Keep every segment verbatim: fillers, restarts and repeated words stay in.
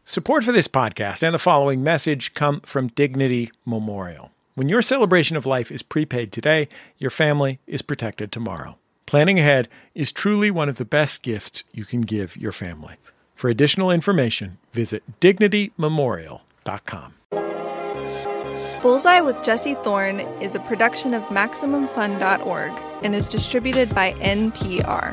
Support for this podcast and the following message come from Dignity Memorial. When your celebration of life is prepaid today, your family is protected tomorrow. Planning ahead is truly one of the best gifts you can give your family. For additional information, visit dignity memorial dot com. Bullseye with Jesse Thorne is a production of Maximum Fun dot org and is distributed by N P R.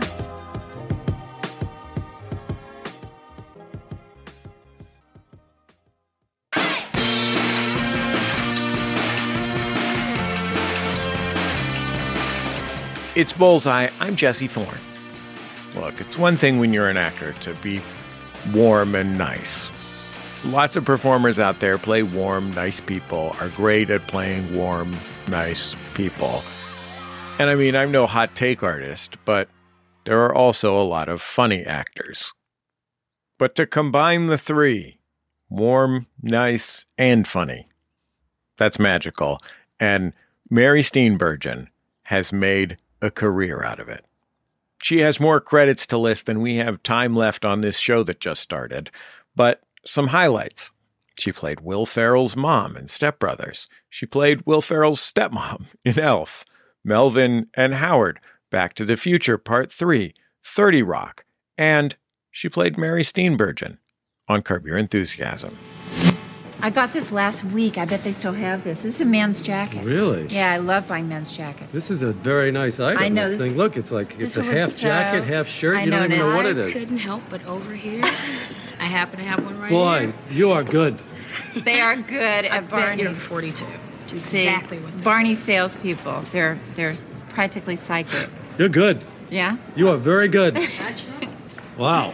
It's Bullseye. I'm Jesse Thorne. Look, it's one thing when you're an actor to be warm and nice. Lots of performers out there play warm, nice people, are great at playing warm, nice people. And I mean, I'm no hot take artist, but there are also a lot of funny actors. But to combine the three, warm, nice, and funny, that's magical. And Mary Steenburgen has made a career out of it. She has more credits to list than we have time left on this show that just started, but some highlights. She played Will Ferrell's mom in Step Brothers. She played Will Ferrell's stepmom in Elf, Melvin and Howard, Back to the Future Part three, thirty Rock, and she played Mary Steenburgen on Curb Your Enthusiasm. I got this last week. I bet they still have this. This is a man's jacket. Really? Yeah, I love buying men's jackets. This is a very nice item. I know. This, This, thing. Look, it's like it's this a was half so- jacket, half shirt. I You don't know even it know is. what I it is. couldn't help but over here. I happen to have one right Boy, here. you are good. They are good I at bet Barney's. you're forty-two. It's See, exactly what this Barney's is. salespeople. They're they're practically psychic. You're good. Yeah? You are very good. Gotcha. Wow.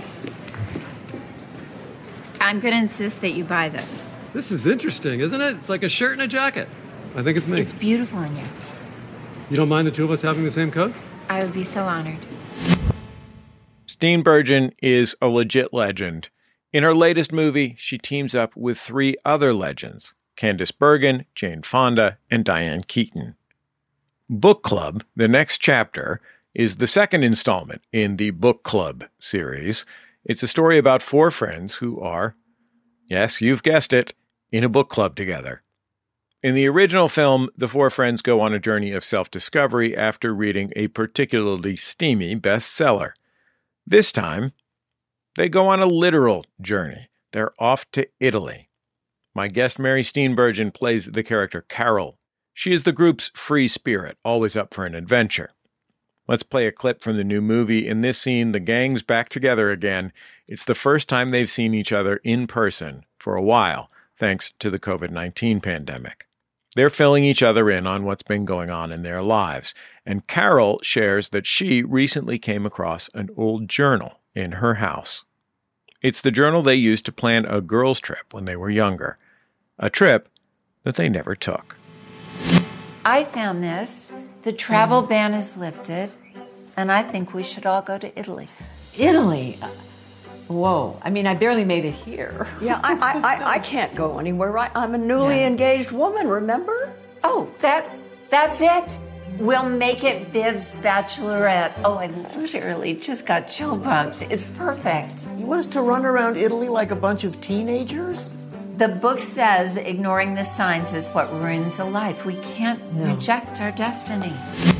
I'm going to insist that you buy this. This is interesting, isn't it? It's like a shirt and a jacket. I think it's me. It's beautiful in you. You don't mind the two of us having the same coat? I would be so honored. Steenburgen is a legit legend. In her latest movie, she teams up with three other legends, Candice Bergen, Jane Fonda, and Diane Keaton. Book Club, the next chapter, is the second installment in the Book Club series. It's a story about four friends who are, yes, you've guessed it, in a book club together. In the original film, the four friends go on a journey of self-discovery after reading a particularly steamy bestseller. This time, they go on a literal journey. They're off to Italy. My guest Mary Steenburgen plays the character Carol. She is the group's free spirit, always up for an adventure. Let's play a clip from the new movie. In this scene, the gang's back together again. It's the first time they've seen each other in person for a while, thanks to the covid nineteen pandemic. They're filling each other in on what's been going on in their lives. And Carol shares that she recently came across an old journal in her house. It's the journal they used to plan a girls' trip when they were younger. A trip that they never took. I found this. The travel ban is lifted, and I think we should all go to Italy. Italy? Whoa. I mean, I barely made it here. Yeah, I, I, I, I can't go anywhere, right? I'm a newly Yeah. engaged woman, remember? Oh, that that's it. We'll make it Viv's Bachelorette. Oh, I literally just got chill bumps. It's perfect. You want us to run around Italy like a bunch of teenagers? The book says ignoring the signs is what ruins a life. We can't No. reject our destiny.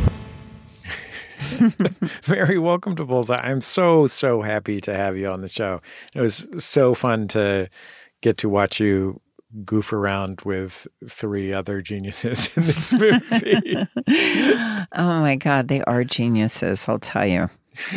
Mary, welcome to Bullseye. I'm so, so happy to have you on the show. It was so fun to get to watch you goof around with three other geniuses in this movie. Oh my God, they are geniuses, I'll tell you.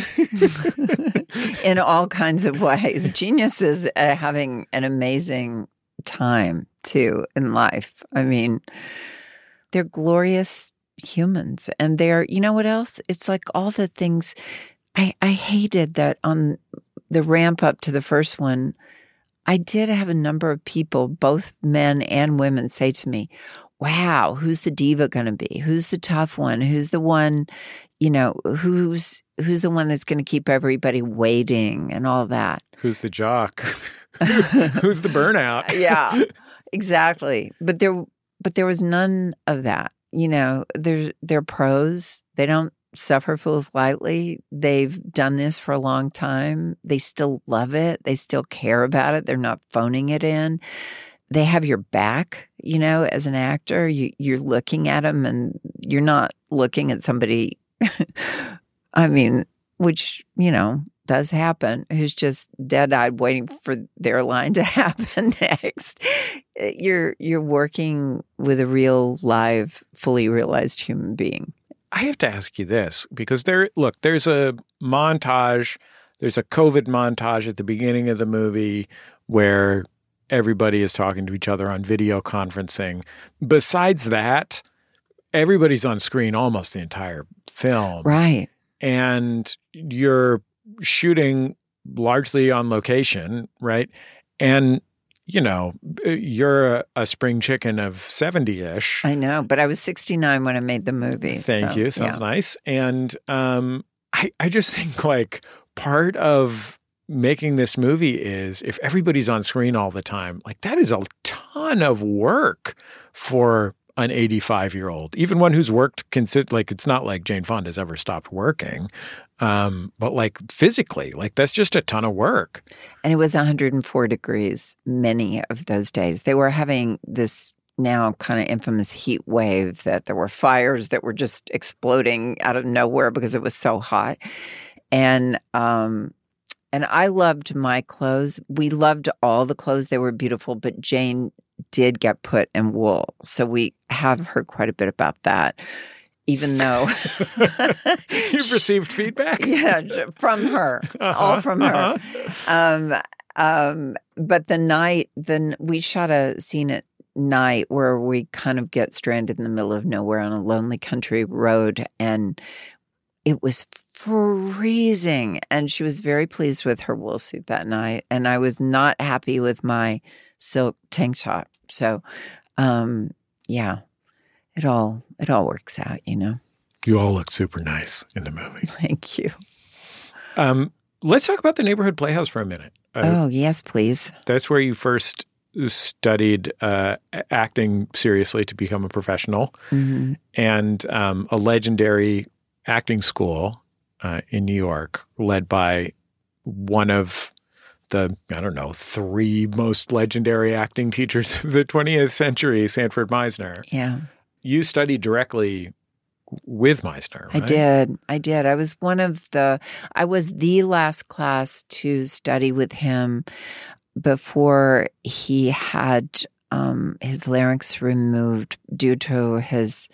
In all kinds of ways. Geniuses at having an amazing time, too, in life. I mean, they're glorious humans. And they're, you know what else? It's like all the things. I, I hated that on the ramp up to the first one, I did have a number of people, both men and women, say to me, wow, who's the diva going to be? Who's the tough one? Who's the one, you know, who's who's the one that's going to keep everybody waiting and all that? Who's the jock? Who's the burnout? Yeah, exactly. But there, but there was none of that. You know, they're they're pros. They don't suffer fools lightly. They've done this for a long time. They still love it. They still care about it. They're not phoning it in. They have your back, you know, as an actor. You, you're looking at them and you're not looking at somebody, I mean, which, you know, does happen, who's just dead-eyed waiting for their line to happen next. You're you're working with a real, live, fully realized human being. I have to ask you this, because there, look, there's a montage, there's a COVID montage at the beginning of the movie where everybody is talking to each other on video conferencing. Besides that, everybody's on screen almost the entire film. Right. And you're shooting largely on location, right? And, you know, you're a, a spring chicken of seventy-ish. I know, but I was sixty-nine when I made the movie. Thank so, you. Sounds yeah. nice. And um, I, I just think, like, part of making this movie is if everybody's on screen all the time, like, that is a ton of work for an eighty-five-year-old, even one who's worked consist like it's not like Jane Fonda's ever stopped working, um, but like physically, like that's just a ton of work. And it was one hundred four degrees many of those days. They were having this now kind of infamous heat wave that there were fires that were just exploding out of nowhere because it was so hot. And um, and I loved my clothes. We loved all the clothes. They were beautiful, but Jane did get put in wool. So we have heard quite a bit about that, even though you've received feedback. Yeah, from her, uh-huh, all from her. Uh-huh. Um, um, but the night, then we shot a scene at night where we kind of get stranded in the middle of nowhere on a lonely country road, and it was freezing. And she was very pleased with her wool suit that night, and I was not happy with my silk tank top. So, um, yeah, it all it all works out, you know. You all look super nice in the movie. Thank you. Um, let's talk about the Neighborhood Playhouse for a minute. Uh, oh, yes, please. That's where you first studied uh, acting seriously to become a professional, mm-hmm. and um, a legendary acting school uh, in New York led by one of the, I don't know, three most legendary acting teachers of the twentieth century, Sanford Meisner. Yeah. You studied directly with Meisner, right? I did. I did. I was one of the, I was the last class to study with him before he had um, his larynx removed due to his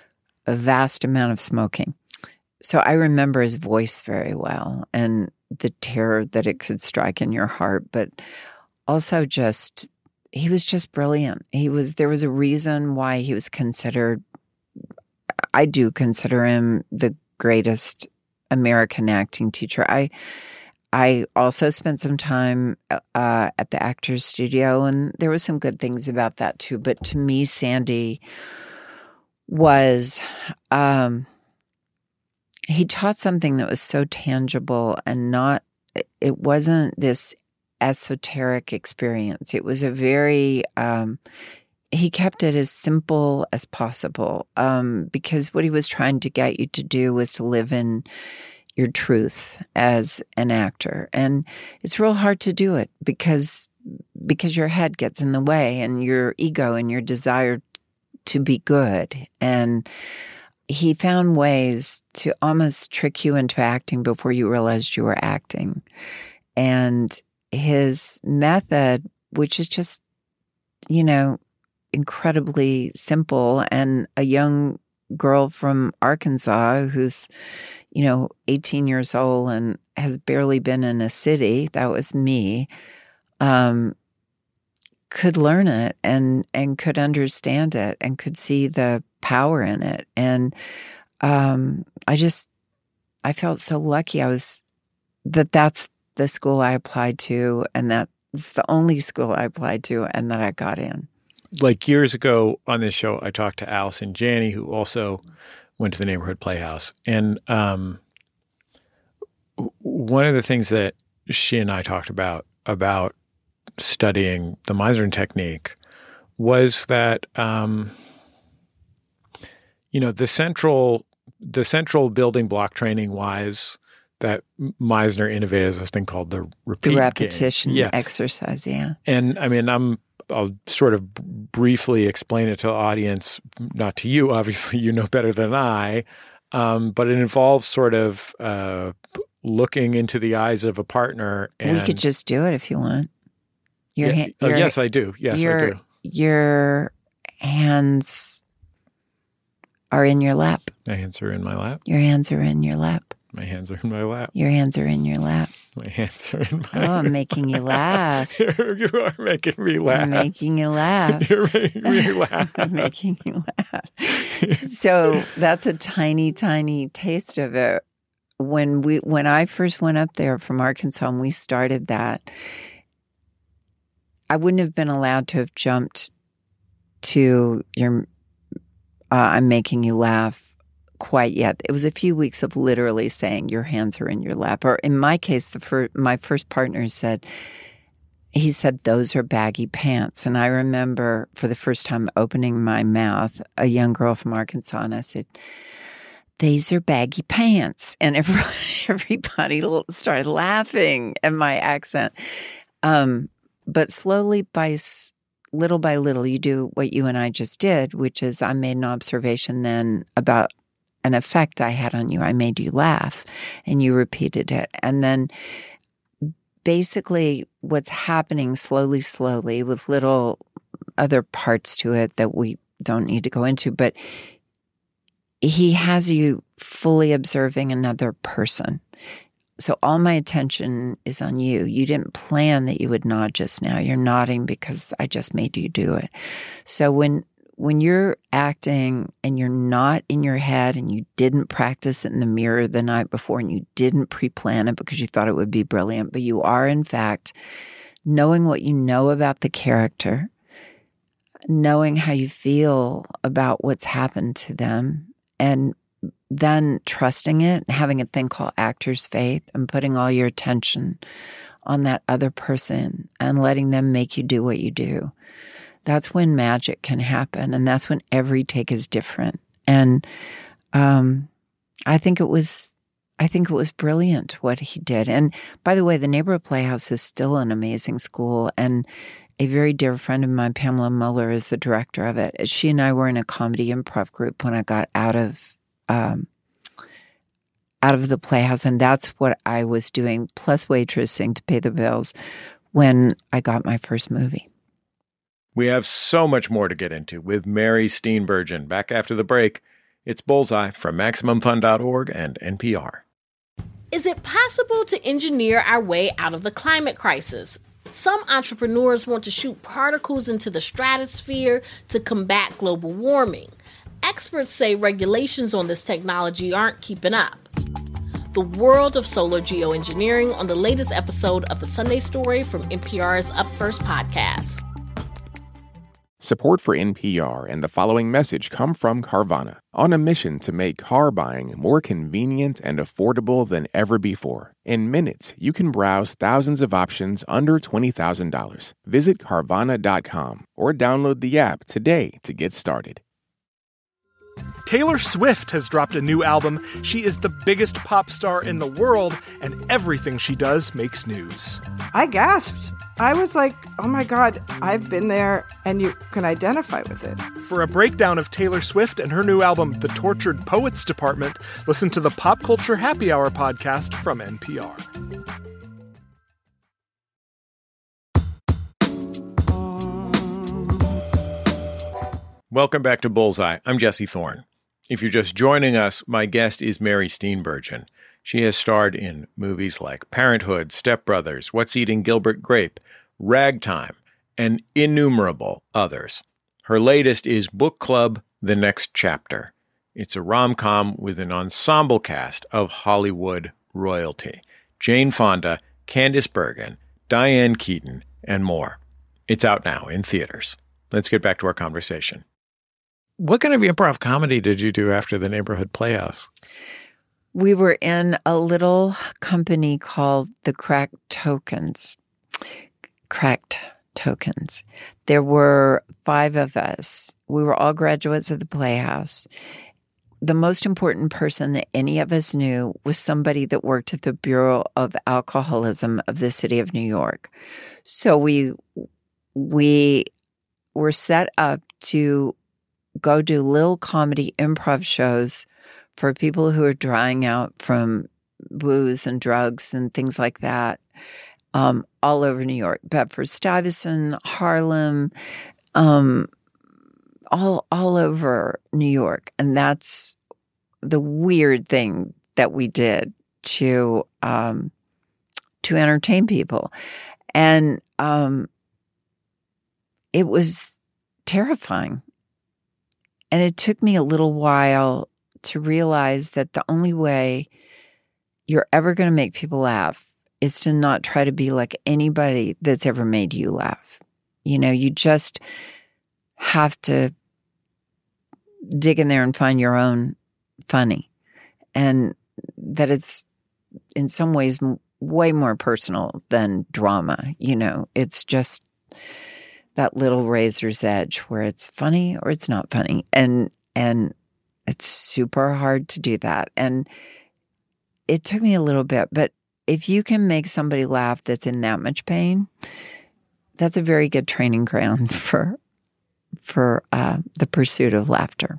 vast amount of smoking. So I remember his voice very well and the terror that it could strike in your heart, but also just, he was just brilliant. He was, there was a reason why he was considered, I do consider him the greatest American acting teacher. I, I also spent some time uh, at the Actors Studio, and there were some good things about that too. But to me, Sandy was, um, he taught something that was so tangible and not, it wasn't this esoteric experience. It was a very, um, he kept it as simple as possible, um, because what he was trying to get you to do was to live in your truth as an actor. And it's real hard to do it because, because your head gets in the way and your ego and your desire to be good. And he found ways to almost trick you into acting before you realized you were acting. And his method, which is just, you know, incredibly simple, and a young girl from Arkansas who's, you know, eighteen years old and has barely been in a city, that was me, um, could learn it and, and could understand it and could see the power in it. And um, I just, I felt so lucky I was, that that's the school I applied to, and that's the only school I applied to, and that I got in. Like years ago on this show, I talked to Allison Janney, who also went to the Neighborhood Playhouse. And um, one of the things that she and I talked about, about studying the Meisner technique was that, um, you know, the central the central building block training wise that Meisner innovated is this thing called the repeat The repetition game. Yeah. exercise, yeah. And I mean, I'm I'll sort of briefly explain it to the audience, not to you, obviously, you know better than I, um, but it involves sort of uh, looking into the eyes of a partner. And, we could just do it if you want. Your yeah, ha- oh, your, yes, I do. Yes, your, I do. Your hands are in your lap. My hands are in my lap. Your hands are in your lap. My hands are in my lap. Your hands are in your lap. My hands are in my Oh, I'm making you laugh. you are making me laugh. I'm making you laugh. You're making me laugh. I'm making you laugh. So that's a tiny, tiny taste of it. When we, when I first went up there from Arkansas and we started that, I wouldn't have been allowed to have jumped to your, uh, I'm making you laugh quite yet. It was a few weeks of literally saying your hands are in your lap. Or in my case, the fir- my first partner said, he said, those are baggy pants. And I remember for the first time opening my mouth, a young girl from Arkansas, and I said, these are baggy pants. And everybody, everybody started laughing at my accent. Um, but slowly by little by little, you do what you and I just did, which is I made an observation then about an effect I had on you. I made you laugh and you repeated it. And then basically what's happening slowly, slowly with little other parts to it that we don't need to go into, but he has you fully observing another person. So all my attention is on you. You didn't plan that you would nod just now. You're nodding because I just made you do it. So when When you're acting and you're not in your head and you didn't practice it in the mirror the night before and you didn't pre-plan it because you thought it would be brilliant, but you are in fact knowing what you know about the character, knowing how you feel about what's happened to them, and then trusting it, having a thing called actor's faith and putting all your attention on that other person and letting them make you do what you do. That's when magic can happen, and that's when every take is different. And um, I think it was, I think it was brilliant what he did. And by the way, the Neighborhood Playhouse is still an amazing school, and a very dear friend of mine, Pamela Muller, is the director of it. She and I were in a comedy improv group when I got out of um, out of the Playhouse, and that's what I was doing, plus waitressing to pay the bills when I got my first movie. We have so much more to get into with Mary Steenburgen. Back after the break, it's Bullseye from Maximum Fun dot org and N P R. Is it possible to engineer our way out of the climate crisis? Some entrepreneurs want to shoot particles into the stratosphere to combat global warming. Experts say regulations on this technology aren't keeping up. The world of solar geoengineering on the latest episode of The Sunday Story from N P R's Up First podcast. Support for N P R and the following message come from Carvana, on a mission to make car buying more convenient and affordable than ever before. In minutes, you can browse thousands of options under twenty thousand dollars. Visit Carvana dot com or download the app today to get started. Taylor Swift has dropped a new album. She is the biggest pop star in the world, and everything she does makes news. I gasped. I was like, oh my God, I've been there, and you can identify with it. For a breakdown of Taylor Swift and her new album, The Tortured Poets Department, listen to the Pop Culture Happy Hour podcast from N P R. Welcome back to Bullseye. I'm Jesse Thorne. If you're just joining us, my guest is Mary Steenburgen. She has starred in movies like Parenthood, Step Brothers, What's Eating Gilbert Grape, Ragtime, and innumerable others. Her latest is Book Club, The Next Chapter. It's a rom-com with an ensemble cast of Hollywood royalty. Jane Fonda, Candice Bergen, Diane Keaton, and more. It's out now in theaters. Let's get back to our conversation. What kind of improv comedy did you do after the Neighborhood Playhouse? We were in a little company called the Cracked Tokens. Cracked Tokens. There were five of us. We were all graduates of the Playhouse. the most important person that any of us knew was somebody that worked at the Bureau of Alcoholism of the city of New York. So we we were set up to go do little comedy improv shows for people who are drying out from booze and drugs and things like that, um, all over New York. Bedford-Stuyvesant, Harlem, um, all all over New York. And that's the weird thing that we did to um, to entertain people. And um, it was terrifying. And it took me a little while to realize that the only way you're ever going to make people laugh is to not try to be like anybody that's ever made you laugh. You know, you just have to dig in there and find your own funny. And that it's in some ways way more personal than drama. You know, it's just that little razor's edge where it's funny or it's not funny. And, and it's super hard to do that. And it took me a little bit, but if you can make somebody laugh that's in that much pain, that's a very good training ground for, for uh, the pursuit of laughter.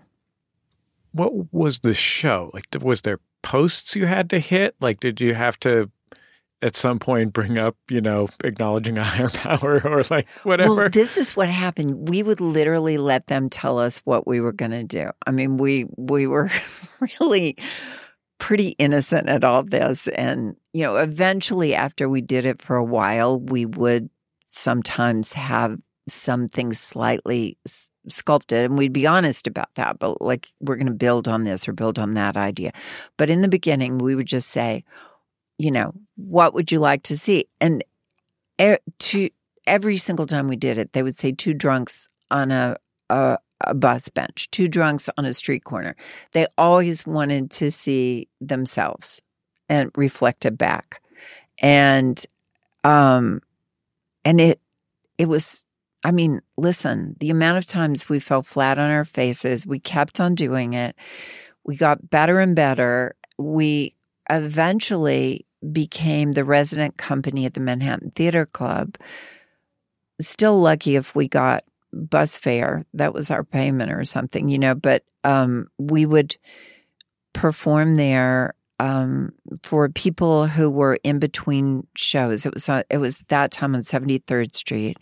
What was the show? Like, was there posts you had to hit? Like, did you have to at some point bring up, you know, acknowledging a higher power or like whatever? Well, this is what happened. We would literally let them tell us what we were going to do. I mean, we we were really pretty innocent at all this. And, you know, eventually after we did it for a while, we would sometimes have some things slightly s- sculpted, and we'd be honest about that. But like, we're going to build on this or build on that idea. But in the beginning, we would just say, you know, what would you like to see? And er, to, every single time we did it, they would say two drunks on a, a, a bus bench, two drunks on a street corner. They always wanted to see themselves and reflect it back. And, um, and it, it was, I mean, listen, the amount of times we fell flat on our faces, we kept on doing it. We got better and better. We eventually became the resident company at the Manhattan Theater Club. Still lucky if we got bus fare. That was our payment or something, you know, but um, we would perform there um, for people who were in between shows. It was, uh, it was that time on seventy-third Street.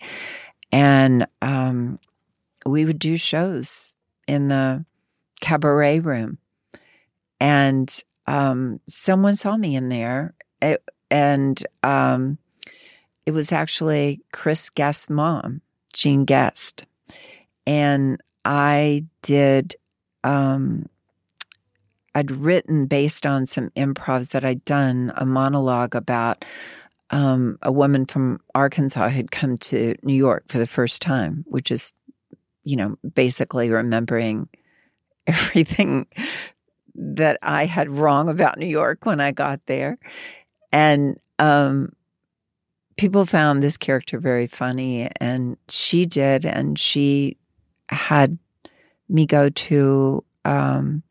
And um, we would do shows in the cabaret room. And um, someone saw me in there. It, and um, it was actually Chris Guest's mom, Jean Guest. And I did, um, I'd written based on some improvs that I'd done, a monologue about Um, a woman from Arkansas had come to New York for the first time, which is, you know, basically remembering everything that I had wrong about New York when I got there. And um, people found this character very funny, and she did, and she had me go to um,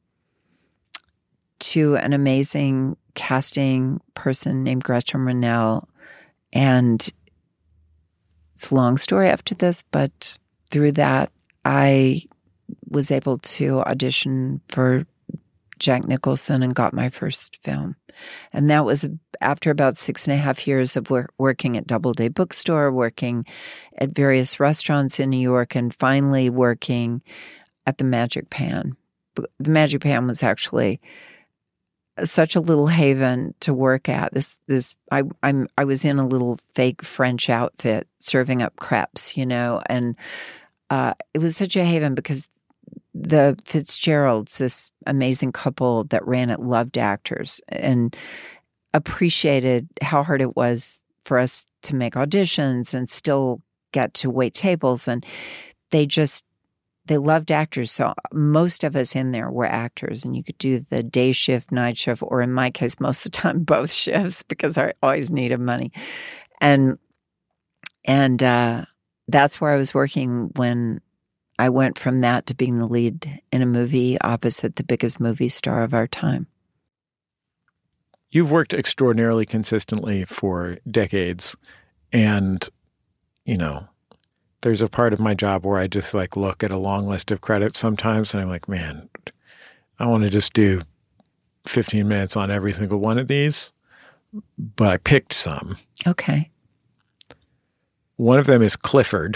to an amazing casting person named Gretchen Rennell. And it's a long story after this, but through that, I was able to audition for Jack Nicholson and got my first film. And that was after about six and a half years of work, working at Doubleday Bookstore, working at various restaurants in New York, and finally working at the Magic Pan. The Magic Pan was actually such a little haven to work at. This, this, I, I'm, I was in a little fake French outfit serving up crepes, you know, and uh, it was such a haven because the Fitzgeralds, this amazing couple that ran it, loved actors and appreciated how hard it was for us to make auditions and still get to wait tables, and they just. They loved actors, so most of us in there were actors, and you could do the day shift, night shift, or in my case, most of the time, both shifts, because I always needed money. And and uh, that's where I was working when I went from that to being the lead in a movie opposite the biggest movie star of our time. You've worked extraordinarily consistently for decades. And, you know, there's a part of my job where I just like look at a long list of credits sometimes and I'm like, man, I want to just do fifteen minutes on every single one of these. But I picked some. Okay. One of them is Clifford.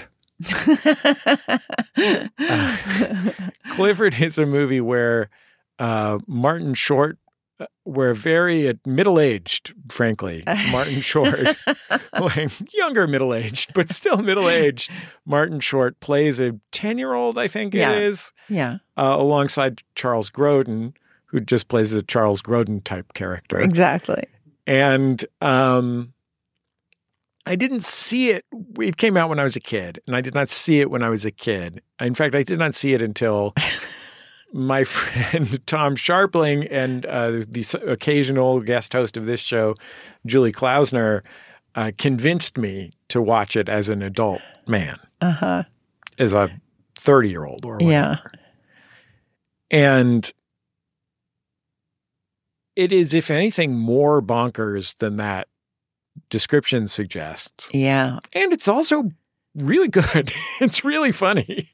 uh, Clifford is a movie where uh, Martin Short, uh, where very uh, middle-aged, frankly, Martin Short, like younger middle-aged, but still middle-aged, Martin Short plays a ten-year-old, I think yeah. it is, yeah, uh, alongside Charles Grodin, who just plays a Charles Grodin-type character. Exactly. And um, I didn't see it. It came out when I was a kid, and I did not see it when I was a kid. In fact, I did not see it until my friend Tom Sharpling and uh, the occasional guest host of this show, Julie Klausner, uh, convinced me to watch it as an adult man, uh-huh. as a thirty-year-old or whatever. Yeah. And it is, if anything, more bonkers than that description suggests. Yeah. And it's also really good. It's really funny.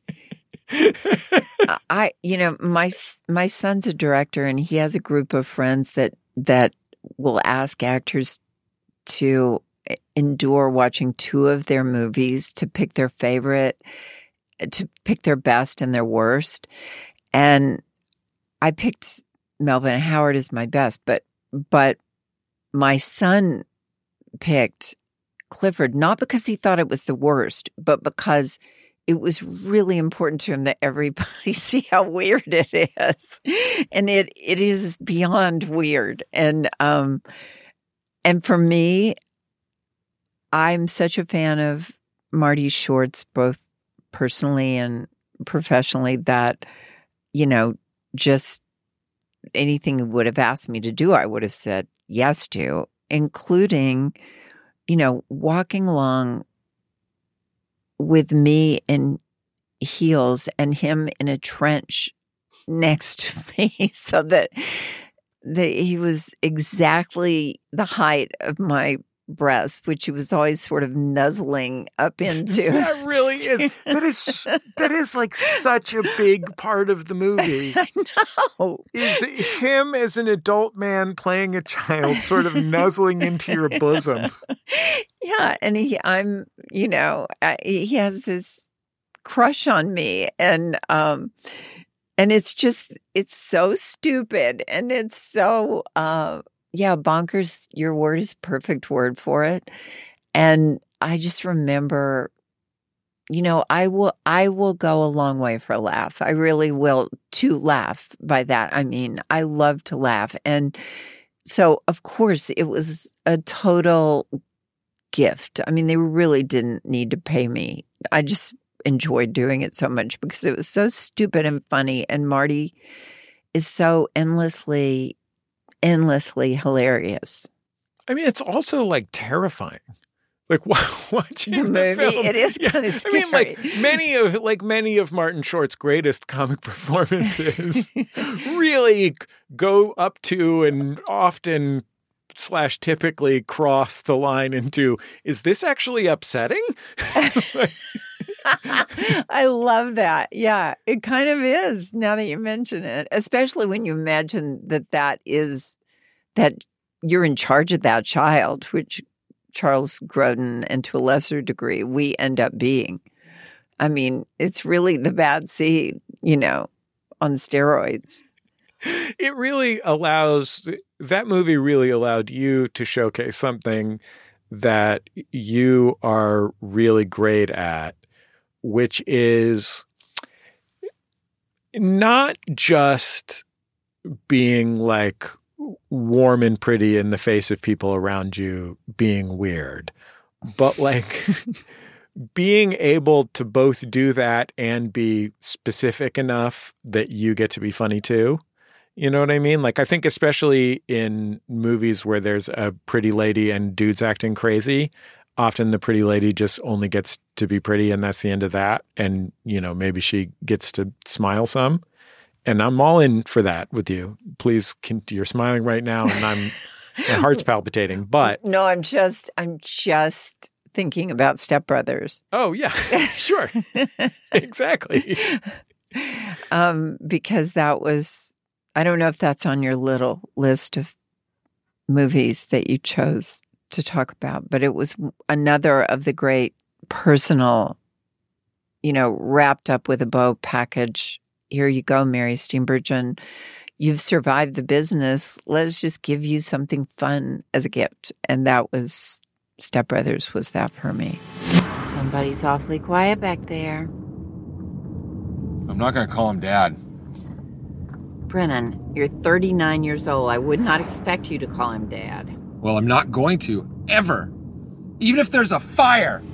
I, you know, my my son's a director, and he has a group of friends that that will ask actors to endure watching two of their movies, to pick their favorite, to pick their best and their worst. And I picked Melvin and Howard as my best, but but my son picked Clifford not because he thought it was the worst, but because it was really important to him that everybody see how weird it is. And it it is beyond weird. And um and for me, I'm such a fan of Marty Short's, both personally and professionally, that, you know, just anything he would have asked me to do, I would have said yes to, including, you know, walking along with me in heels and him in a trench next to me so that that he was exactly the height of my breast, which he was always sort of nuzzling up into. That really is. That is that is like such a big part of the movie. I know. Is him as an adult man playing a child, sort of nuzzling into your bosom. Yeah, and he, I'm, you know, I, he has this crush on me, and um, and it's just, it's so stupid, and it's so, uh, yeah, bonkers. Your word is a perfect word for it, and I just remember, you know, I will, I will go a long way for a laugh. I really will. To laugh, by that I mean I love to laugh, and so of course it was a total gift. I mean, they really didn't need to pay me. I just enjoyed doing it so much because it was so stupid and funny. And Marty is so endlessly, endlessly hilarious. I mean, it's also like terrifying. Like watching the movie, the film. It is yeah. kind of scary. I mean, like many of like many of Martin Short's greatest comic performances really go up to and often slash typically cross the line into, is this actually upsetting? I love that. Yeah, it kind of is now that you mention it, especially when you imagine that that is, that you're in charge of that child, which Charles Grodin, and to a lesser degree, we end up being. I mean, it's really the bad seed, you know, on steroids. It really allows, that movie really allowed you to showcase something that you are really great at, which is not just being like warm and pretty in the face of people around you being weird, but like being able to both do that and be specific enough that you get to be funny too. You know what I mean? Like, I think especially in movies where there's a pretty lady and dudes acting crazy, often the pretty lady just only gets to be pretty and that's the end of that. And, you know, maybe she gets to smile some. And I'm all in for that with you. Please, can, you're smiling right now and I'm, my heart's palpitating. But no, I'm just, I'm just thinking about Step Brothers. Oh, yeah, sure. Exactly. Um, because that was, I don't know if that's on your little list of movies that you chose to talk about, but it was another of the great personal, you know, wrapped up with a bow package. Here you go, Mary Steenburgen. You've survived the business. Let's just give you something fun as a gift. And that was, Step Brothers was that for me. Somebody's awfully quiet back there. I'm not going to call him Dad. Brennan, you're thirty-nine years old. I would not expect you to call him Dad. Well, I'm not going to, ever. Even if there's a fire.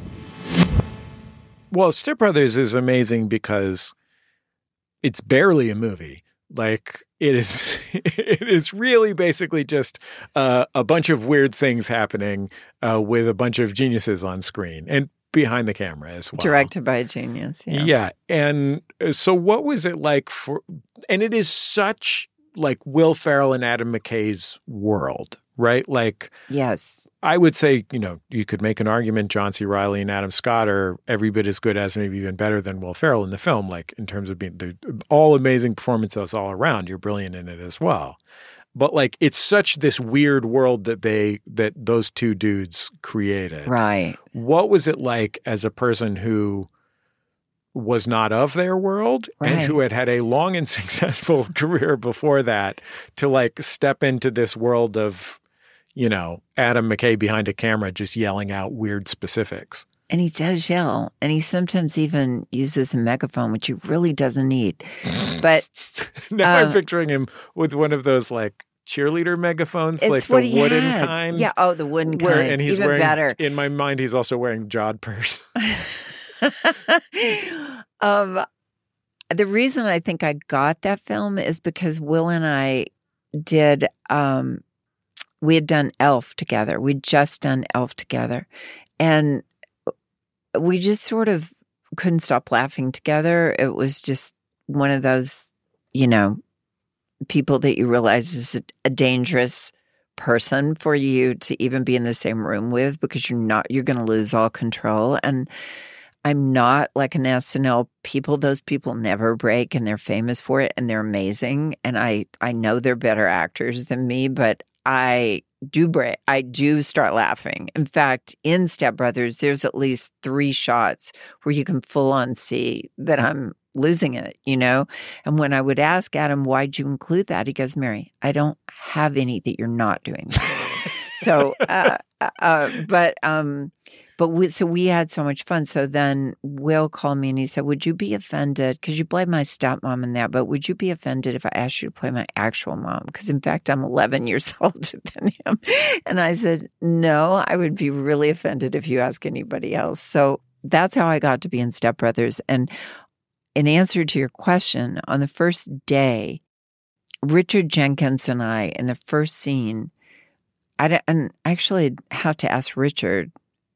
Well, Step Brothers is amazing because it's barely a movie. Like, it is it is really basically just uh, a bunch of weird things happening uh, with a bunch of geniuses on screen and behind the camera as well. Directed by a genius, yeah. Yeah. And so what was it like for – and it is such like Will Ferrell and Adam McKay's world, right? Like – yes. I would say, you know, you could make an argument John C. Reilly and Adam Scott are every bit as good as, maybe even better than Will Ferrell in the film, like in terms of being the all amazing performances all around. You're brilliant in it as well. But like it's such this weird world that they that those two dudes created. Right. What was it like as a person who was not of their world right. and who had had a long and successful career before that to like step into this world of, you know, Adam McKay behind a camera just yelling out weird specifics? And he does yell. And he sometimes even uses a megaphone, which he really doesn't need. But now uh, I'm picturing him with one of those like cheerleader megaphones, it's like what the he wooden had. kind. Yeah, oh, the wooden where, kind. And he's even wearing, better. In my mind, he's also wearing jodhpurs. um, the reason I think I got that film is because Will and I did um, – we had done Elf together. We'd just done Elf together. And we just sort of couldn't stop laughing together. It was just one of those, you know, people that you realize is a dangerous person for you to even be in the same room with because you're not, you're going to lose all control. And I'm not like an S N L people. Those people never break and they're famous for it and they're amazing. And I, I know they're better actors than me, but I do break. I do start laughing. In fact, in Step Brothers, there's at least three shots where you can full on see that I'm losing it, you know? And when I would ask Adam, why'd you include that? He goes, Mary, I don't have any that you're not doing. so, uh, uh, but, um, but we, so we had so much fun. So then Will called me and he said, would you be offended? Because you played my stepmom in that, but would you be offended if I asked you to play my actual mom? Because in fact, I'm eleven years older than him. And I said, no, I would be really offended if you ask anybody else. So that's how I got to be in Step Brothers. And in answer to your question, on the first day, Richard Jenkins and I, in the first scene, I and actually have to ask Richard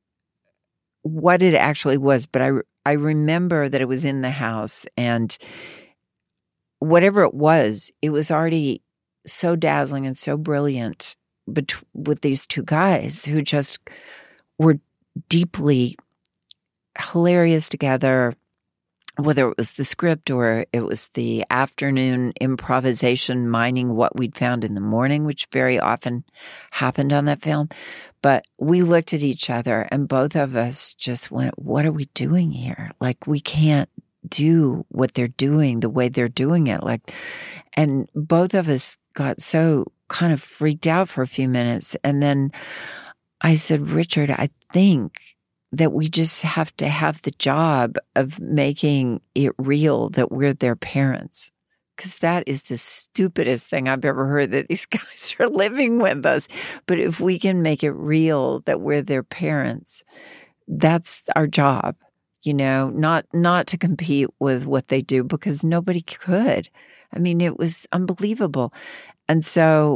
what it actually was, but I, I remember that it was in the house and whatever it was, it was already so dazzling and so brilliant bet- with these two guys who just were deeply hilarious together, whether it was the script or it was the afternoon improvisation mining what we'd found in the morning, which very often happened on that film. But we looked at each other and both of us just went, what are we doing here? Like, we can't do what they're doing the way they're doing it. Like, and both of us got so kind of freaked out for a few minutes. And then I said, Richard, I think that we just have to have the job of making it real that we're their parents. Because that is the stupidest thing I've ever heard, that these guys are living with us. But if we can make it real that we're their parents, that's our job, you know, not not to compete with what they do, because nobody could. I mean, it was unbelievable. And so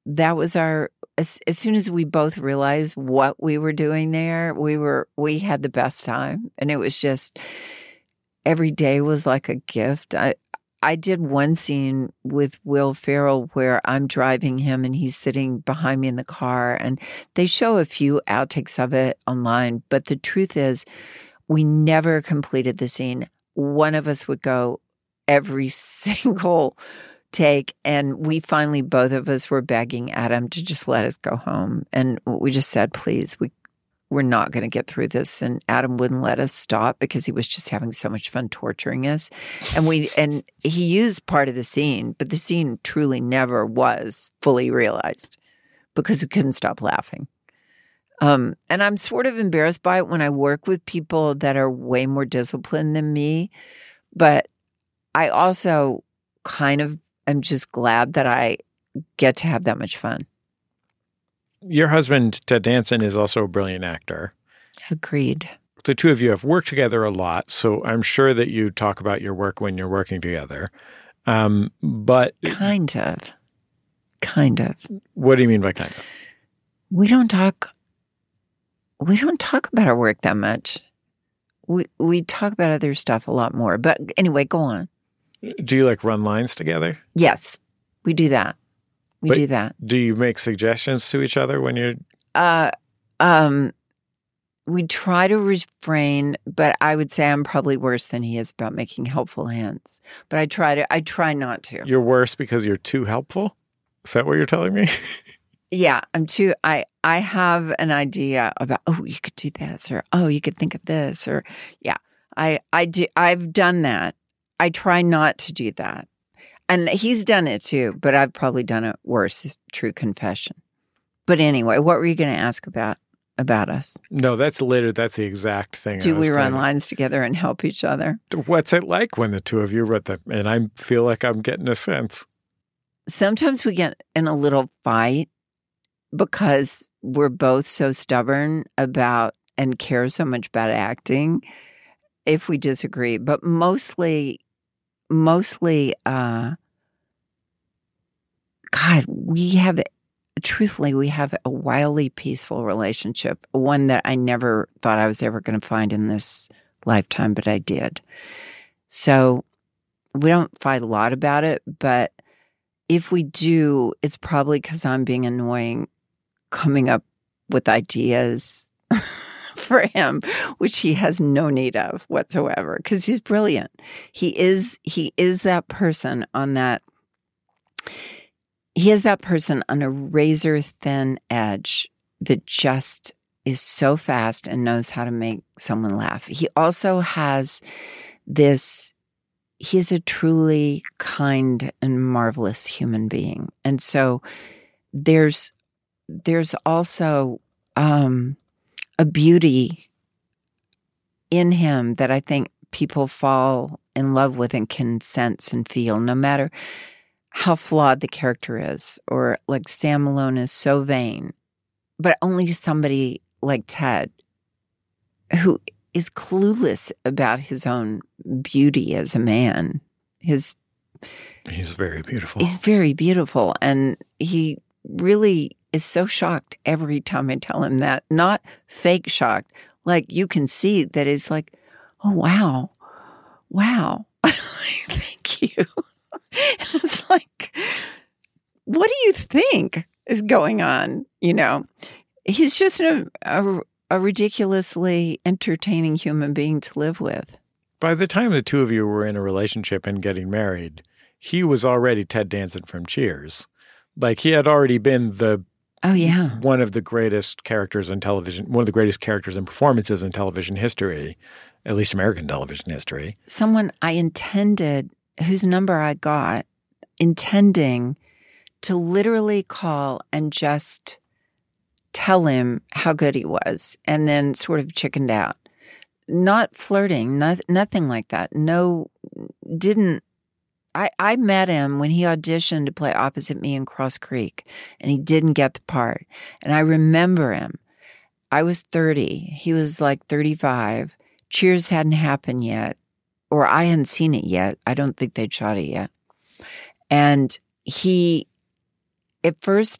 that was our, as, as soon as we both realized what we were doing there, we were, we had the best time. And it was just, every day was like a gift. I, I did one scene with Will Ferrell where I'm driving him and he's sitting behind me in the car, and they show a few outtakes of it online. But the truth is, we never completed the scene. One of us would go every single take, and we finally, both of us were begging Adam to just let us go home. And we just said, please, we we're not going to get through this. And Adam wouldn't let us stop because he was just having so much fun torturing us. And we, and he used part of the scene, but the scene truly never was fully realized because we couldn't stop laughing. Um, and I'm sort of embarrassed by it when I work with people that are way more disciplined than me. But I also kind of am just glad that I get to have that much fun. Your husband, Ted Danson, is also a brilliant actor. Agreed. The two of you have worked together a lot, so I'm sure that you talk about your work when you're working together. Um, but kind of. Kind of. What do you mean by kind of? We don't talk we don't talk about our work that much. We we talk about other stuff a lot more. But anyway, go on. Do you like run lines together? Yes. We do that. We but do that. Do you make suggestions to each other when you're uh um we try to refrain, but I would say I'm probably worse than he is about making helpful hints. But I try to I try not to. You're worse because you're too helpful? Is that what you're telling me? Yeah, I'm too I I have an idea about, oh, you could do this, or oh, you could think of this, or yeah. I I do I've done that. I try not to do that. And he's done it too, but I've probably done it worse, true confession. But anyway, what were you going to ask about about us? No, that's later. That's the exact thing. Do we run gonna... lines together and help each other? What's it like when the two of you wrote them? And I feel like I'm getting a sense. Sometimes we get in a little fight because we're both so stubborn about and care so much about acting if we disagree. But mostly, mostly, uh, God, we have, truthfully, we have a wildly peaceful relationship, one that I never thought I was ever going to find in this lifetime, but I did. So we don't fight a lot about it, but if we do, it's probably because I'm being annoying, coming up with ideas for him, which he has no need of whatsoever, because he's brilliant. He is, he is that person on that, he is that person on a razor thin edge that just is so fast and knows how to make someone laugh. He also has this, he is a truly kind and marvelous human being. And so there's, there's also um, a beauty in him that I think people fall in love with and can sense and feel, no matter how flawed the character is. Or like Sam Malone is so vain, but only somebody like Ted, who is clueless about his own beauty as a man. His He's very beautiful. He's very beautiful. And he really is so shocked every time I tell him that. Not fake shocked. Like you can see that it's like, oh, wow. Wow. Thank you. It's like, what do you think is going on? You know, he's just a, a, a ridiculously entertaining human being to live with. By the time the two of you were in a relationship and getting married, he was already Ted Danson from Cheers. Like he had already been the oh yeah one of the greatest characters in television, one of the greatest characters and performances in television history, at least American television history. Someone I intended, whose number I got, intending to literally call and just tell him how good he was, and then sort of chickened out. Not flirting, not, nothing like that. No, didn't. I, I met him when he auditioned to play opposite me in Cross Creek, and he didn't get the part. And I remember him. I was thirty. He was like thirty-five. Cheers hadn't happened yet, or I hadn't seen it yet. I don't think they'd shot it yet. And he, at first,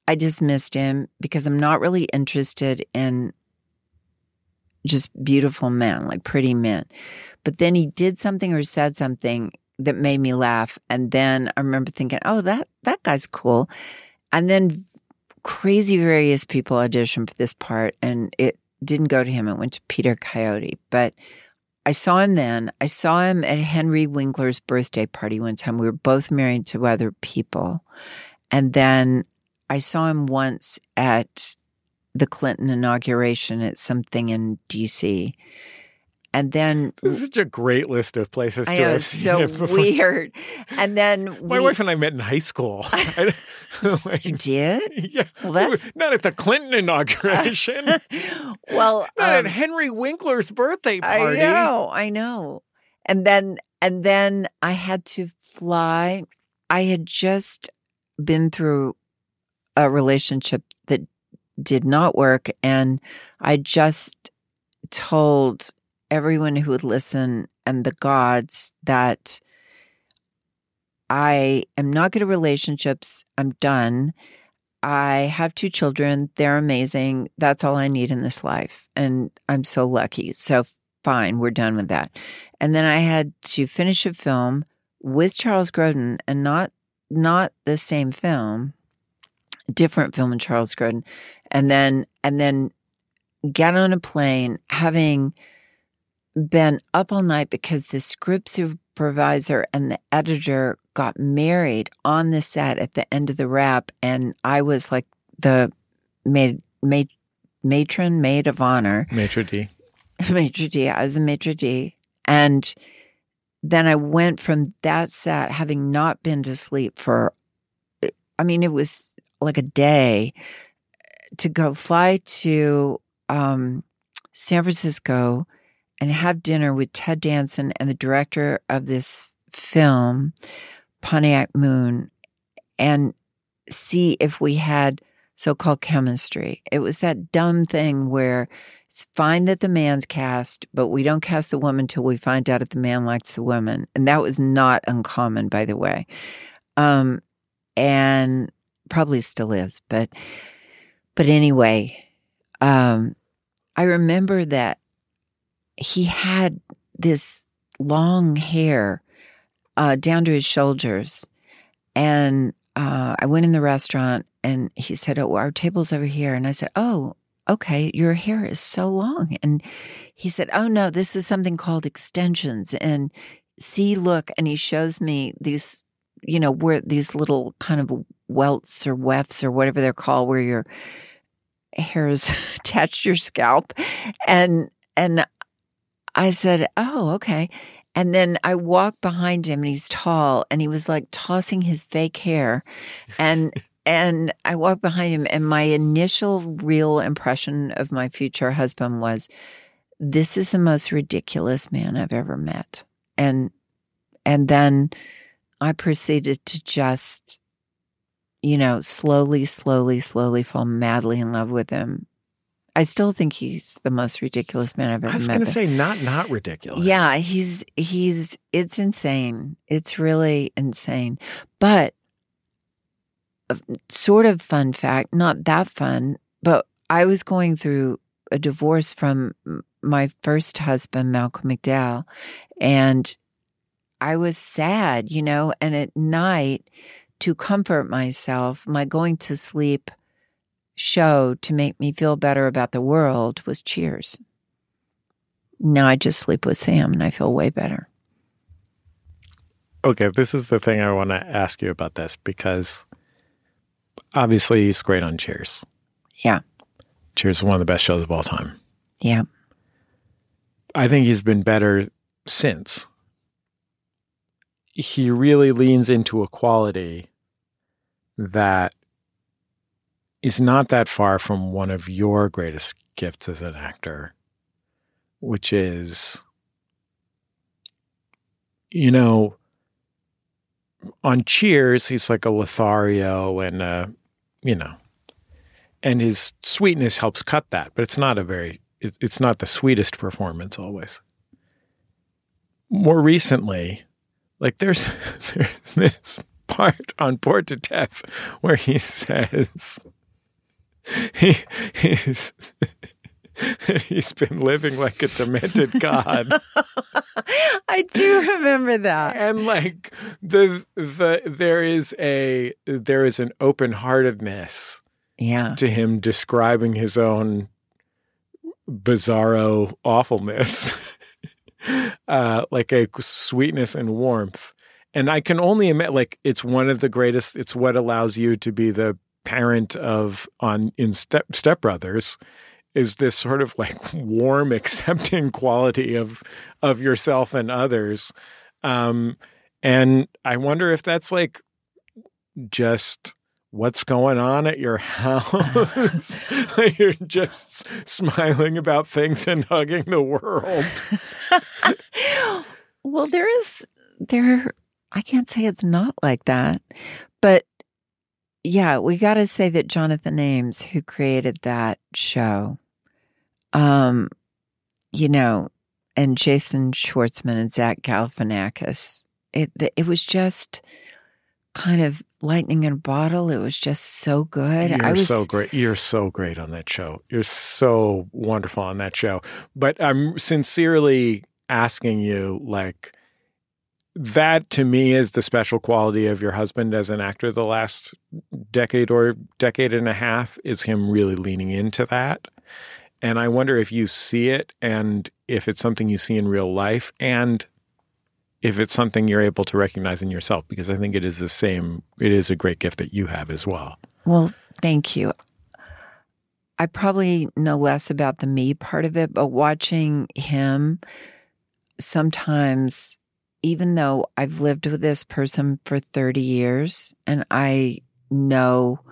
I dismissed him because I'm not really interested in just beautiful men, like pretty men. But then he did something or said something that made me laugh. And then I remember thinking, oh, that, that guy's cool. And then crazy various people auditioned for this part, and it didn't go to him. It went to Peter Coyote. But I saw him then. I saw him at Henry Winkler's birthday party one time. We were both married to other people. And then I saw him once at the Clinton inauguration at something in D C And then this is such a great list of places I to know, have it's seen so it before. weird. And then My we, wife and I met in high school. Like, you did? Yeah. Well, that's not at the Clinton inauguration. well, not um, at Henry Winkler's birthday party. I know, I know. And then, and then I had to fly. I had just been through a relationship that did not work, and I just told everyone who would listen and the gods that I am not good at relationships. I'm done. I have two children. They're amazing. That's all I need in this life. And I'm so lucky. So fine, we're done with that. And then I had to finish a film with Charles Grodin, and not not the same film, different film with Charles Grodin. And then and then get on a plane, having been up all night because the script supervisor and the editor got married on the set at the end of the wrap, and I was like the maid, maid, matron, maid of honor. Maitre d'. Maitre d'. I was a maitre d'. And then I went from that set, having not been to sleep for, I mean, it was like a day, to go fly to um, San Francisco and have dinner with Ted Danson and the director of this film, Pontiac Moon, and see if we had so-called chemistry. It was that dumb thing where it's fine that the man's cast, but we don't cast the woman till we find out if the man likes the woman. And that was not uncommon, by the way. Um, and probably still is. But, but anyway, um, I remember that he had this long hair uh, down to his shoulders. And uh, I went in the restaurant and he said, oh, our table's over here. And I said, oh, okay, your hair is so long. And he said, oh, no, this is something called extensions. And see, look, and he shows me these, you know, where these little kind of welts or wefts or whatever they're called, where your hair is attached to your scalp. And, and I said, oh, okay. And then I walked behind him, and he's tall, and he was like tossing his fake hair. And and I walked behind him, and my initial real impression of my future husband was, this is the most ridiculous man I've ever met. And and then I proceeded to just, you know, slowly, slowly, slowly fall madly in love with him. I still think he's the most ridiculous man I've ever met. I was going to say not not ridiculous. Yeah, he's he's it's insane. It's really insane. But sort of fun fact, not that fun, but I was going through a divorce from my first husband, Malcolm McDowell, and I was sad, you know, and at night, to comfort myself, my going to sleep show to make me feel better about the world was Cheers. Now I just sleep with Sam and I feel way better. Okay, this is the thing I want to ask you about this, because obviously he's great on Cheers. Yeah. Cheers is one of the best shows of all time. Yeah. I think he's been better since. He really leans into a quality that is not that far from one of your greatest gifts as an actor, which is, you know, on Cheers, he's like a Lothario and, uh, you know, and his sweetness helps cut that, but it's not a very, it, it's not the sweetest performance always. More recently, like there's, there's this part on Bored to Death where he says, he, he's, he's been living like a demented god. I do remember that. And like the the there is a there is an open-heartedness yeah. to him describing his own bizarro awfulness. uh, like a sweetness and warmth. And I can only admit, like, it's one of the greatest, it's what allows you to be the parent of, on, in Step, Step Brothers, is this sort of like warm, accepting quality of, of yourself and others. Um, and I wonder if that's like just what's going on at your house. You're just smiling about things and hugging the world. Well, there is, there, I can't say it's not like that, but yeah, we got to say that Jonathan Ames, who created that show, um, you know, and Jason Schwartzman and Zach Galifianakis, it it was just kind of lightning in a bottle. It was just so good. You're I was so great. You're so great on that show. You're so wonderful on that show. But I'm sincerely asking you, like, that to me is the special quality of your husband as an actor the last decade or decade and a half, is him really leaning into that. And I wonder if you see it, and if it's something you see in real life, and if it's something you're able to recognize in yourself, because I think it is the same, it is a great gift that you have as well. Well, thank you. I probably know less about the me part of it, but watching him sometimes, even though I've lived with this person for thirty years and I know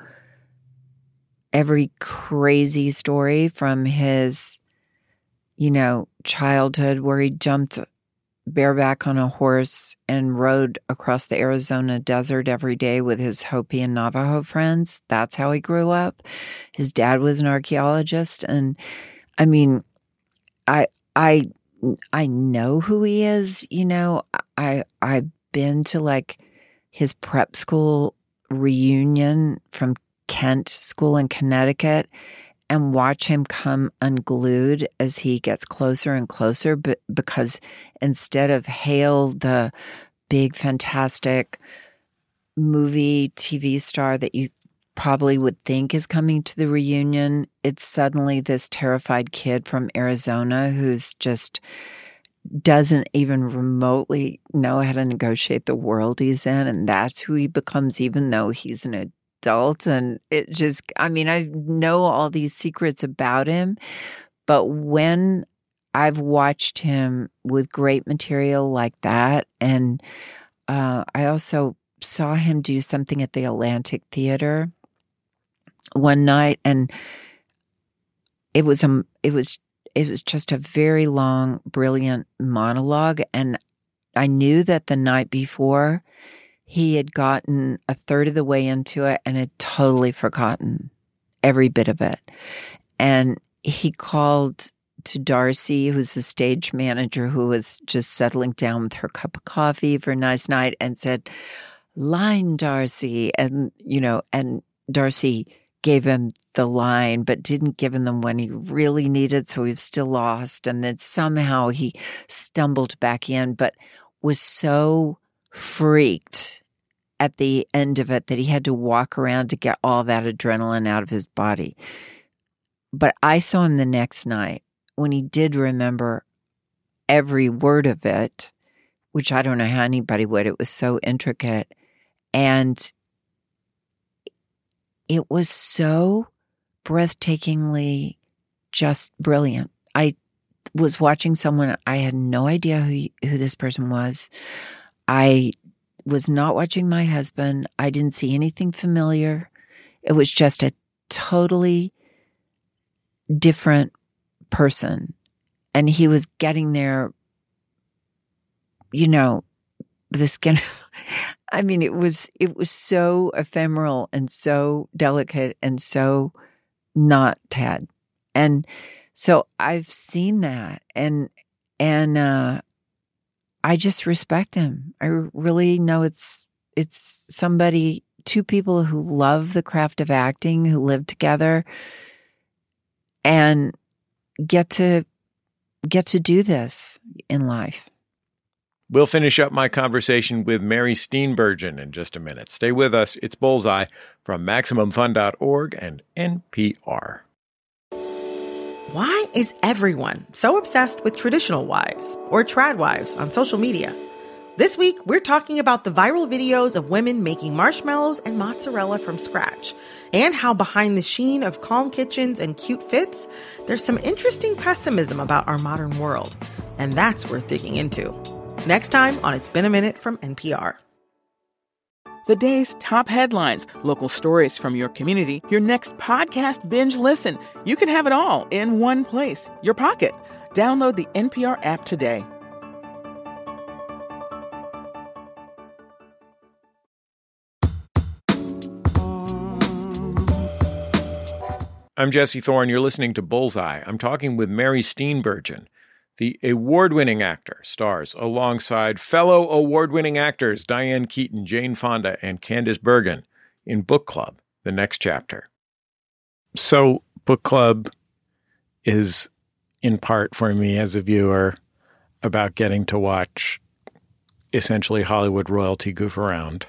every crazy story from his, you know, childhood where he jumped bareback on a horse and rode across the Arizona desert every day with his Hopi and Navajo friends. That's how he grew up. His dad was an archaeologist. And I mean, I, I, I know who he is. You know, I, I've been to like his prep school reunion from Kent School in Connecticut and watch him come unglued as he gets closer and closer, but because instead of hail the big, fantastic movie T V star that you probably would think is coming to the reunion, it's suddenly this terrified kid from Arizona who's just doesn't even remotely know how to negotiate the world he's in. And that's who he becomes, even though he's an adult. And it just, I mean, I know all these secrets about him, but when I've watched him with great material like that, and uh, I also saw him do something at the Atlantic Theater one night, and it was a, it was, it was just a very long, brilliant monologue, and I knew that the night before he had gotten a third of the way into it and had totally forgotten every bit of it. And he called to Darcy, who's the stage manager, who was just settling down with her cup of coffee for a nice night, and said, "Line, Darcy." And, you know, and Darcy gave him the line, but didn't give him them when he really needed, so he was still lost. And then somehow he stumbled back in, but was so freaked at the end of it that he had to walk around to get all that adrenaline out of his body. But I saw him the next night when he did remember every word of it, which I don't know how anybody would. It was so intricate. And it was so breathtakingly just brilliant. I was watching someone, I had no idea who who this person was. I was not watching my husband. I didn't see anything familiar. It was just a totally different person. And he was getting there, you know, the skin. I mean, it was, it was so ephemeral and so delicate and so not Ted. And so I've seen that, and, and, uh, I just respect him. I really know it's, it's somebody two people who love the craft of acting, who live together and get to get to do this in life. We'll finish up my conversation with Mary Steenburgen in just a minute. Stay with us. It's Bullseye from Maximum Fun dot org and N P R. Why is everyone so obsessed with traditional wives or trad wives on social media? This week, we're talking about the viral videos of women making marshmallows and mozzarella from scratch, and how behind the sheen of calm kitchens and cute fits, there's some interesting pessimism about our modern world. And that's worth digging into. Next time on It's Been a Minute from N P R. The day's top headlines, local stories from your community, your next podcast binge listen. You can have it all in one place, your pocket. Download the N P R app today. I'm Jesse Thorne. You're listening to Bullseye. I'm talking with Mary Steenburgen. The award-winning actor stars alongside fellow award-winning actors Diane Keaton, Jane Fonda, and Candice Bergen in Book Club, The Next Chapter. So Book Club is, in part for me as a viewer, about getting to watch essentially Hollywood royalty goof around.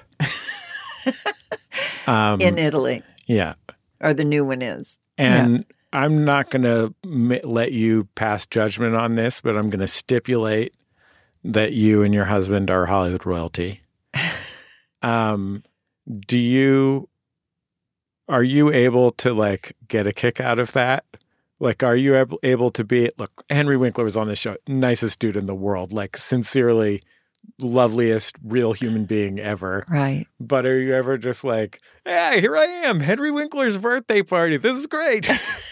um, in Italy. Yeah. Or the new one is. And yeah. I'm not going to m- let you pass judgment on this, but I'm going to stipulate that you and your husband are Hollywood royalty. um, do you, are you able to like get a kick out of that? Like, are you able, able to be, look, Henry Winkler was on this show, nicest dude in the world, like sincerely loveliest real human being ever. Right. But are you ever just like, hey, here I am, Henry Winkler's birthday party. This is great.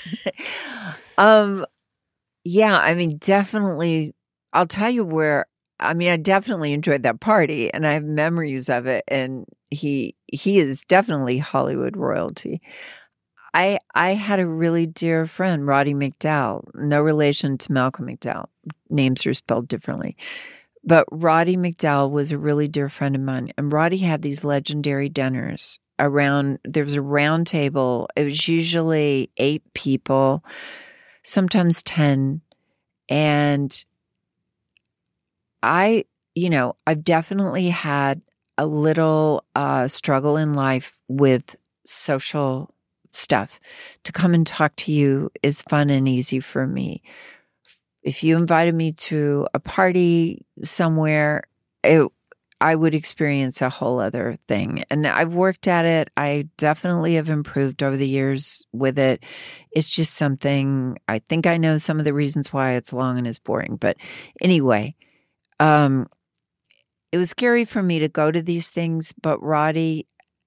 um, yeah, I mean, definitely. I'll tell you where, I mean, I definitely enjoyed that party and I have memories of it. And he, he is definitely Hollywood royalty. I, I had a really dear friend, Roddy McDowall, no relation to Malcolm McDowell. Names are spelled differently. But Roddy McDowall was a really dear friend of mine. And Roddy had these legendary dinners around, there was a round table. It was usually eight people, sometimes ten. And I, you know, I've definitely had a little uh, struggle in life with social stuff. To come and talk to you is fun and easy for me. If you invited me to a party somewhere, it, I would experience a whole other thing. And I've worked at it. I definitely have improved over the years with it. It's just something, I think I know some of the reasons why it's long and it's boring. But anyway, um, it was scary for me to go to these things, but Roddy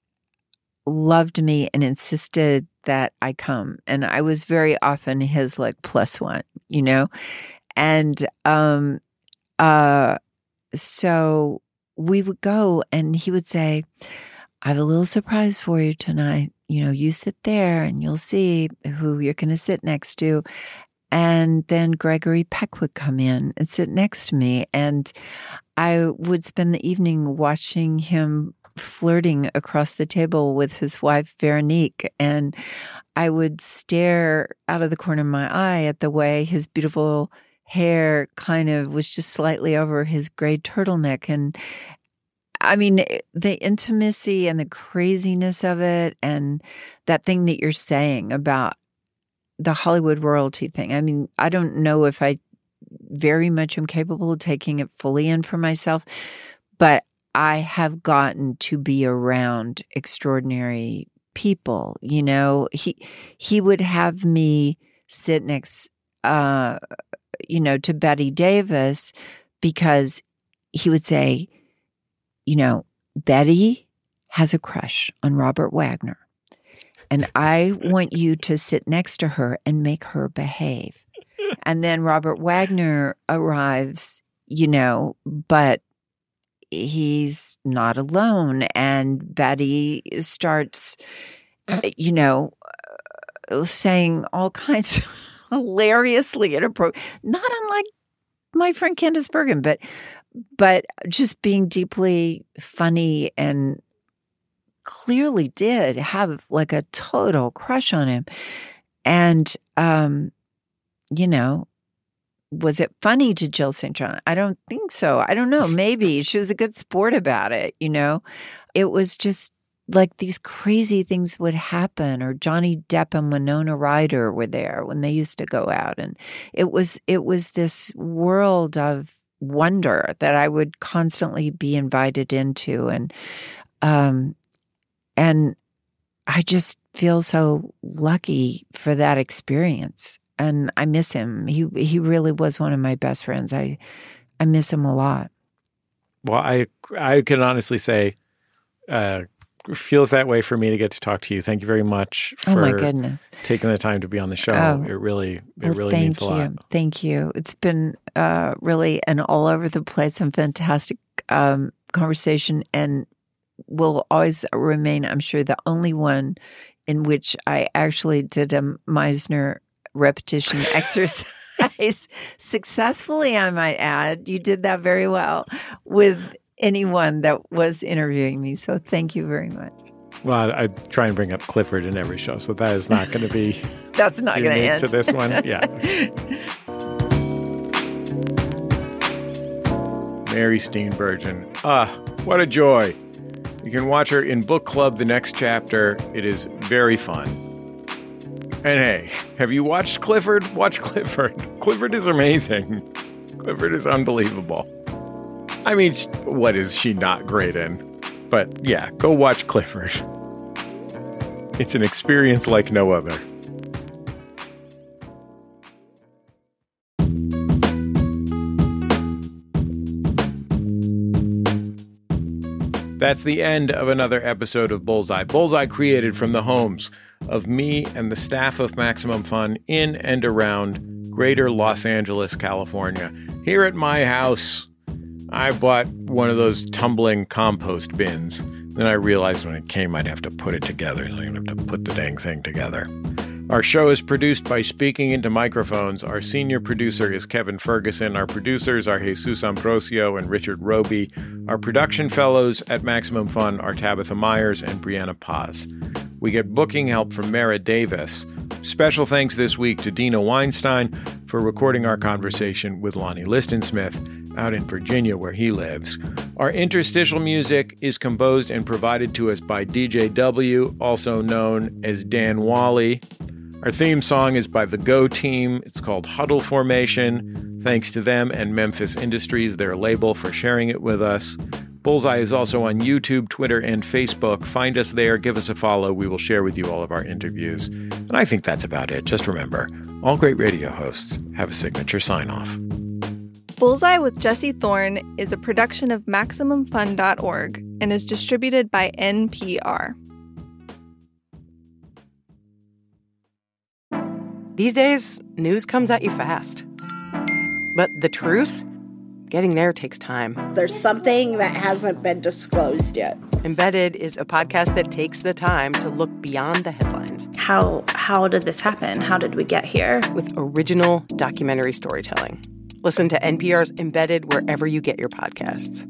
loved me and insisted that I come. And I was very often his like plus one, you know? And um uh so we would go and he would say, I have a little surprise for you tonight. You know, you sit there and you'll see who you're going to sit next to. And then Gregory Peck would come in and sit next to me. And I would spend the evening watching him flirting across the table with his wife, Veronique. And I would stare out of the corner of my eye at the way his beautiful hair kind of was just slightly over his gray turtleneck. And I mean, the intimacy and the craziness of it and that thing that you're saying about the Hollywood royalty thing. I mean, I don't know if I very much am capable of taking it fully in for myself, but I have gotten to be around extraordinary people. You know, he he would have me sit next, uh, you know, to Betty Davis because he would say, you know, Betty has a crush on Robert Wagner, and I want you to sit next to her and make her behave. And then Robert Wagner arrives, you know, but he's not alone. And Betty starts, you know, saying all kinds of hilariously inappropriate, not unlike my friend Candice Bergen, but, but just being deeply funny and clearly did have like a total crush on him. And, um, you know, was it funny to Jill Saint John? I don't think so. I don't know. Maybe she was a good sport about it. You know, it was just like these crazy things would happen, or Johnny Depp and Winona Ryder were there when they used to go out. And it was, it was this world of wonder that I would constantly be invited into. And, um, and I just feel so lucky for that experience. And I miss him. He, he really was one of my best friends. I, I miss him a lot. Well, I, I can honestly say, uh, feels that way for me to get to talk to you. Thank you very much for oh my goodness. taking the time to be on the show. Oh, it really, it well, really thank means a you. lot. Thank you. It's been uh, really an all over the place and fantastic um, conversation, and will always remain, I'm sure, the only one in which I actually did a Meisner repetition exercise successfully, I might add. You did that very well with anyone that was interviewing me. So thank you very much. Well, I, I try and bring up Clifford in every show, so that is not going to be that's not going to end to this one. Yeah. Mary Steenburgen. Ah, what a joy. You can watch her in Book Club, The Next Chapter. It is very fun. And hey, have you watched Clifford? Watch Clifford. Clifford is amazing. Clifford is unbelievable. I mean, what is she not great in? But yeah, go watch Clifford. It's an experience like no other. That's the end of another episode of Bullseye. Bullseye created from the homes of me and the staff of Maximum Fun in and around greater Los Angeles, California. Here at my house, I bought one of those tumbling compost bins. Then I realized when it came, I'd have to put it together. So I'm going to have to put the dang thing together. Our show is produced by Speaking Into Microphones. Our senior producer is Kevin Ferguson. Our producers are Jesus Ambrosio and Richard Roby. Our production fellows at Maximum Fun are Tabitha Myers and Brianna Paz. We get booking help from Mara Davis. Special thanks this week to Dina Weinstein for recording our conversation with Lonnie Listensmith out in Virginia, where he lives. Our interstitial music is composed and provided to us by D J W, also known as Dan Wally. Our theme song is by the Go Team. It's called Huddle Formation. Thanks to them and Memphis Industries, their label, for sharing it with us. Bullseye is also on YouTube, Twitter, and Facebook. Find us there. Give us a follow. We will share with you all of our interviews. And I think that's about it. Just remember, all great radio hosts have a signature sign-off. Bullseye with Jesse Thorne is a production of Maximum Fun dot org and is distributed by N P R. These days, news comes at you fast. But the truth? Getting there takes time. There's something that hasn't been disclosed yet. Embedded is a podcast that takes the time to look beyond the headlines. How how did this happen? How did we get here? With original documentary storytelling. Listen to N P R's Embedded wherever you get your podcasts.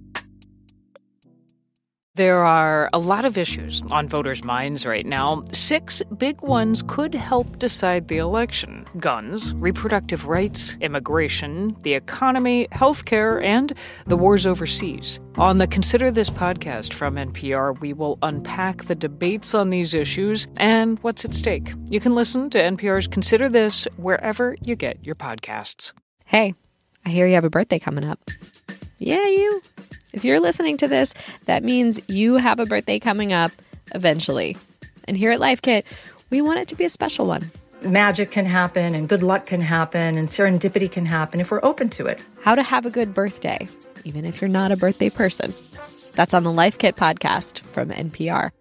There are a lot of issues on voters' minds right now. Six big ones could help decide the election: guns, reproductive rights, immigration, the economy, healthcare, and the wars overseas. On the Consider This podcast from N P R, we will unpack the debates on these issues and what's at stake. You can listen to N P R's Consider This wherever you get your podcasts. Hey, I hear you have a birthday coming up. Yeah, you. If you're listening to this, that means you have a birthday coming up eventually. And here at Life Kit, we want it to be a special one. Magic can happen and good luck can happen and serendipity can happen if we're open to it. How to have a good birthday, even if you're not a birthday person. That's on the Life Kit podcast from N P R.